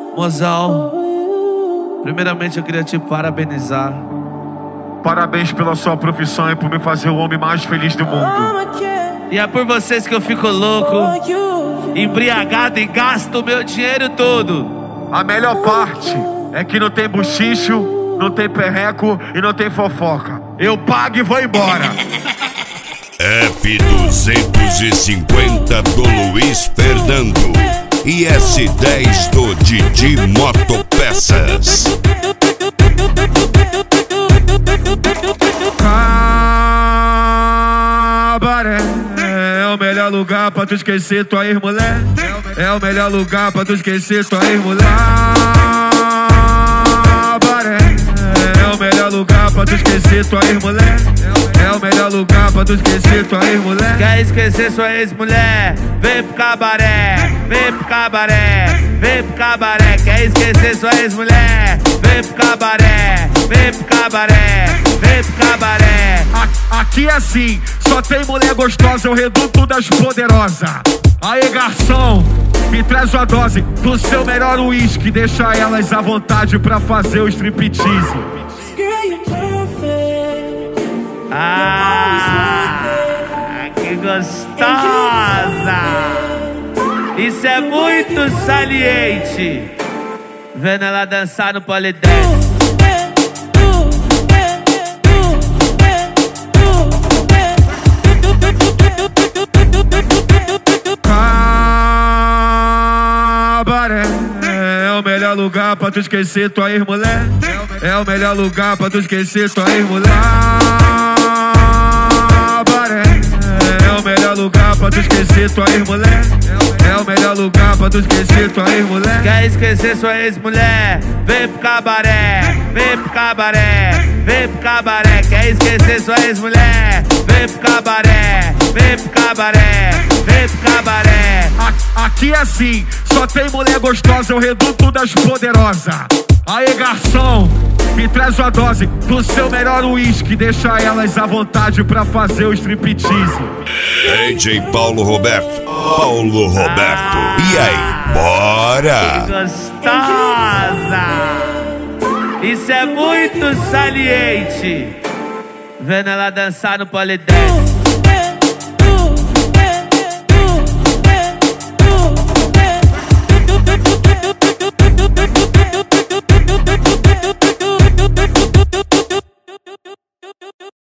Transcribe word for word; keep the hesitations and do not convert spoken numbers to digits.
Mozão, primeiramente eu queria te parabenizar. Parabéns pela sua profissão e por me fazer o homem mais feliz do mundo. E é por vocês que eu fico louco, embriagado e gasto o meu dinheiro todo. A melhor parte é que não tem buchicho, não tem perreco e não tem fofoca. Eu pago e vou embora. F duzentos e cinquenta do Luiz Fernando e S dez do Didi Motopeças. Cabaré é o melhor lugar pra tu esquecer tua ex-mulher. É o melhor lugar pra tu esquecer tua ex-mulher. Cabaré é o melhor lugar pra tu esquecer tua ex-mulher. É o melhor lugar pra tu esquecer tua ex-mulher. Quer esquecer sua ex-mulher? Vem pro cabaré, vem pro cabaré, vem pro cabaré. Quer esquecer sua ex-mulher? Vem pro cabaré, vem pro cabaré, vem pro cabaré. Aqui é assim, só tem mulher gostosa, é o reduto das poderosas. Aê, garçom, me traz uma dose do seu melhor uísque. Deixa elas à vontade pra fazer o striptease. Ah, que gostosa! Isso é muito saliente. Vendo ela dançar no polidense. Cabaré é o melhor lugar pra tu esquecer tua ex-mulher. É o melhor lugar pra tu esquecer tua ex-mulher. Cabaré é o melhor lugar pra tu esquecer tua ex-mulher. É o melhor lugar pra tu esquecer tua ex-mulher. Quer esquecer sua ex-mulher? Vem pro cabaré, vem pro cabaré, vem pro cabaré. Quer esquecer sua ex-mulher? Vem pro cabaré, vem pro cabaré, vem pro cabaré. Aqui é assim, só tem mulher gostosa, é o reduto das poderosas. Aê, garçom, me traz uma dose do seu melhor uísque. Deixa elas à vontade pra fazer o striptease. D J Paulo Roberto, Paulo Roberto. Ah, e aí, bora? Que gostosa! Isso é muito saliente. Vendo ela dançar no polidense.